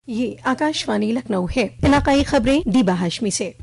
ये आकाशवाणी लखनऊ है। इलाकाई खबरें दीबा हाशमी से।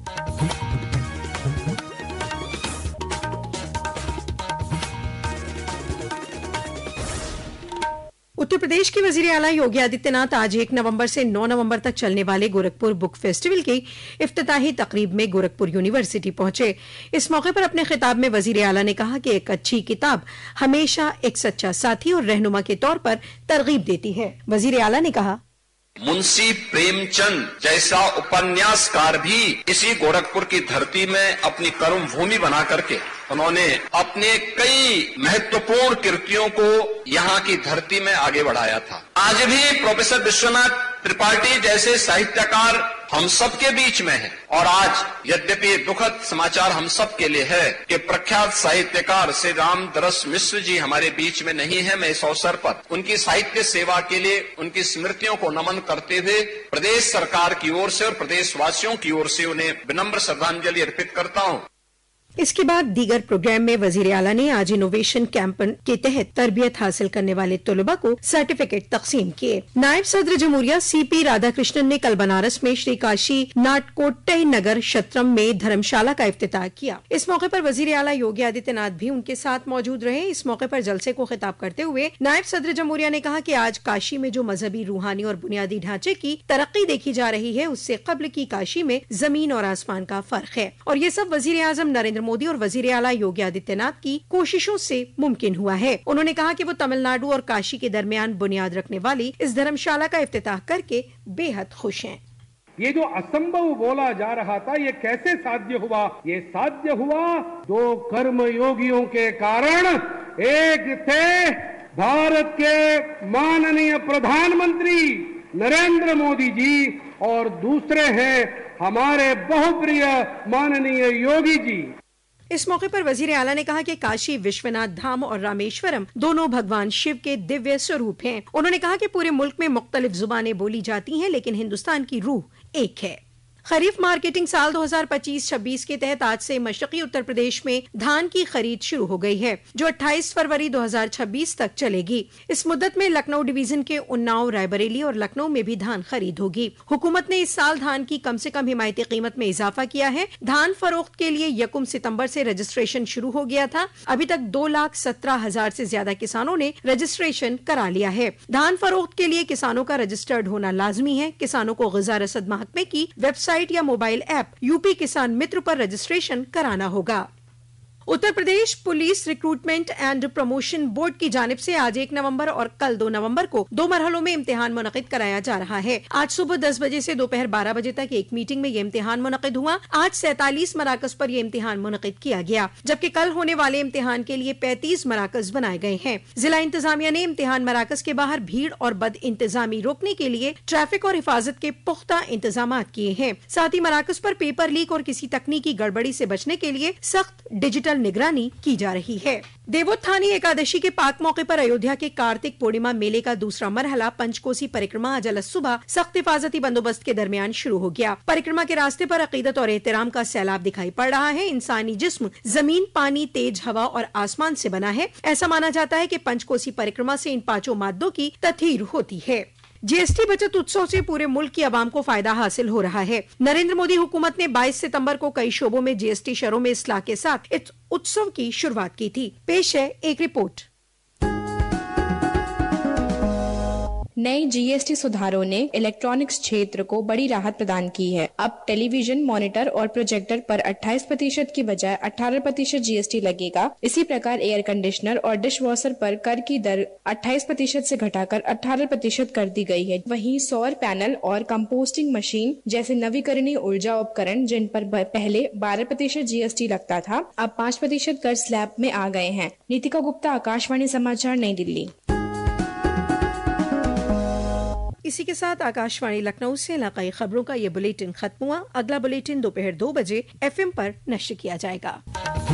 उत्तर प्रदेश के वजीर आला योगी आदित्यनाथ आज 1 नवंबर से 9 नवंबर तक चलने वाले गोरखपुर बुक फेस्टिवल की इफ्तिताही तकरीब में गोरखपुर यूनिवर्सिटी पहुंचे। इस मौके पर अपने खिताब में वजीर आला ने कहा कि एक अच्छी किताब हमेशा एक सच्चा साथी और रहनुमा के तौर पर तरगीब देती है। वजीर आला ने कहा, मुंशी प्रेमचंद जैसा उपन्यासकार भी इसी गोरखपुर की धरती में अपनी कर्म भूमि बना करके उन्होंने अपने कई महत्वपूर्ण कृतियों को यहाँ की धरती में आगे बढ़ाया था। आज भी प्रोफेसर विश्वनाथ त्रिपाठी जैसे साहित्यकार हम सब के बीच में हैं और आज यद्यपि दुखद समाचार हम सब के लिए है कि प्रख्यात साहित्यकार श्री रामदरस मिश्र जी हमारे बीच में नहीं है। मैं इस अवसर पर उनकी साहित्य सेवा के लिए उनकी स्मृतियों को नमन करते हुए प्रदेश सरकार की ओर से और प्रदेशवासियों की ओर से उन्हें विनम्र श्रद्धांजलि अर्पित करता हूँ। इसके बाद दीगर प्रोग्राम में वजीर आला ने आज इनोवेशन कैंप के तहत तरबियत हासिल करने वाले तलबा को सर्टिफिकेट तकसीम किए। नायब सदर जमहूरिया सीपी राधाकृष्णन ने कल बनारस में श्री काशी नाटकोट्टई नगर शत्रम में धर्मशाला का इफ्तिताह किया। इस मौके पर वजीर आला योगी आदित्यनाथ भी उनके साथ मौजूद रहे। इस मौके पर जलसे को खिताब करते हुए नायब सदर जमहूरिया ने कहा कि आज काशी में जो मजहबी, रूहानी और बुनियादी ढांचे की तरक्की देखी जा रही है, उससे कब्ल की काशी में जमीन और आसमान का फर्क है और ये सब वजीर आजम नरेंद्र मोदी और वजीर आला योगी आदित्यनाथ की कोशिशों से मुमकिन हुआ है। उन्होंने कहा कि वो तमिलनाडु और काशी के दरमियान बुनियाद रखने वाली इस धर्मशाला का इफ्तिताह करके बेहद खुश हैं। ये जो असंभव बोला जा रहा था, ये कैसे साध्य हुआ? ये साध्य हुआ दो कर्म योगियों के कारण। एक थे भारत के माननीय प्रधानमंत्री नरेंद्र मोदी जी और दूसरे हैं हमारे बहुप्रिय माननीय योगी जी। इस मौके पर वजीर आला ने कहा कि काशी विश्वनाथ धाम और रामेश्वरम दोनों भगवान शिव के दिव्य स्वरूप हैं। उन्होंने कहा कि पूरे मुल्क में मुख्तलिफ जुबानें बोली जाती हैं, लेकिन हिंदुस्तान की रूह एक है। खरीफ मार्केटिंग साल 2025-26 के तहत आज से मशरकी उत्तर प्रदेश में धान की खरीद शुरू हो गई है, जो 28 फरवरी 2026 तक चलेगी। इस मुद्दत में लखनऊ डिवीजन के उन्नाव, रायबरेली और लखनऊ में भी धान खरीद होगी। हुकूमत ने इस साल धान की कम से कम हिमायती कीमत में इजाफा किया है। धान फरोख्त के लिए 1 सितंबर से रजिस्ट्रेशन शुरू हो गया था। अभी तक 2,17,000 से ज्यादा किसानों ने रजिस्ट्रेशन करा लिया है। धान फरोख्त के लिए किसानों का रजिस्टर्ड होना लाजमी है। किसानों को ग़िज़ा रसद महकमे की वेबसाइट या मोबाइल ऐप यूपी किसान मित्र पर रजिस्ट्रेशन कराना होगा। Uttar Pradesh Police Recruitment and Promotion Board की जानिब से आज 1 नवंबर और कल 2 नवंबर को 2 मरहलों में इम्तिहान मुनक़िद कराया जा रहा है। आज सुबह 10 बजे से दोपहर 12 बजे तक एक मीटिंग में ये इम्तिहान मुनक़िद हुआ। आज 47 मराकज पर यह इम्तिहान मुनक़िद किया गया, जबकि कल होने वाले इम्तिहान के लिए 35 मराकज बनाए गए हैं। जिला इंतजामिया ने इम्तिहान मराकज के बाहर भीड़ और बद इंतजामी रोकने के लिए ट्रैफिक और हिफाजत के पुख्ता इंतजाम किए हैं। साथ ही मराकज पर पेपर लीक और किसी तकनीकी गड़बड़ी से बचने के लिए सख्त डिजिटल निगरानी की जा रही है। देवोत्थानी एकादशी के पाक मौके पर अयोध्या के कार्तिक पूर्णिमा मेले का दूसरा मरहला पंचकोसी परिक्रमा आज सुबह सख्त हिफाजती बंदोबस्त के दरमियान शुरू हो गया। परिक्रमा के रास्ते पर अकीदत और एहतराम का सैलाब दिखाई पड़ रहा है। इंसानी जिस्म जमीन, पानी, तेज हवा और आसमान से बना है। ऐसा माना जाता है कि पंचकोसी परिक्रमा से इन 5 मादों की तथहीर होती है। जीएसटी बचत उत्सव से पूरे मुल्क की आवाम को फायदा हासिल हो रहा है। नरेंद्र मोदी हुकूमत ने 22 सितंबर को कई शोबों में जीएसटी शरों में इस्लाह के साथ इस उत्सव की शुरुआत की थी। पेश है एक रिपोर्ट। नए जीएसटी सुधारों ने इलेक्ट्रॉनिक्स क्षेत्र को बड़ी राहत प्रदान की है। अब टेलीविजन, मॉनिटर और प्रोजेक्टर पर 28% की बजाय 18% जीएसटी लगेगा। इसी प्रकार एयर कंडीशनर और डिश वॉशर पर कर की दर 28% से घटाकर 18% कर दी गई है। वहीं सौर पैनल और कंपोस्टिंग मशीन जैसे नवीकरणीय ऊर्जा उपकरण, जिन पर पहले 12% जीएसटी लगता था, अब 5% कर स्लैब में आ गए हैं। नीतिका गुप्ता, आकाशवाणी समाचार, नई दिल्ली। इसी के साथ आकाशवाणी लखनऊ से इलाकाई खबरों का ये बुलेटिन खत्म हुआ। अगला बुलेटिन दोपहर 2 बजे FM पर नश्र किया जाएगा।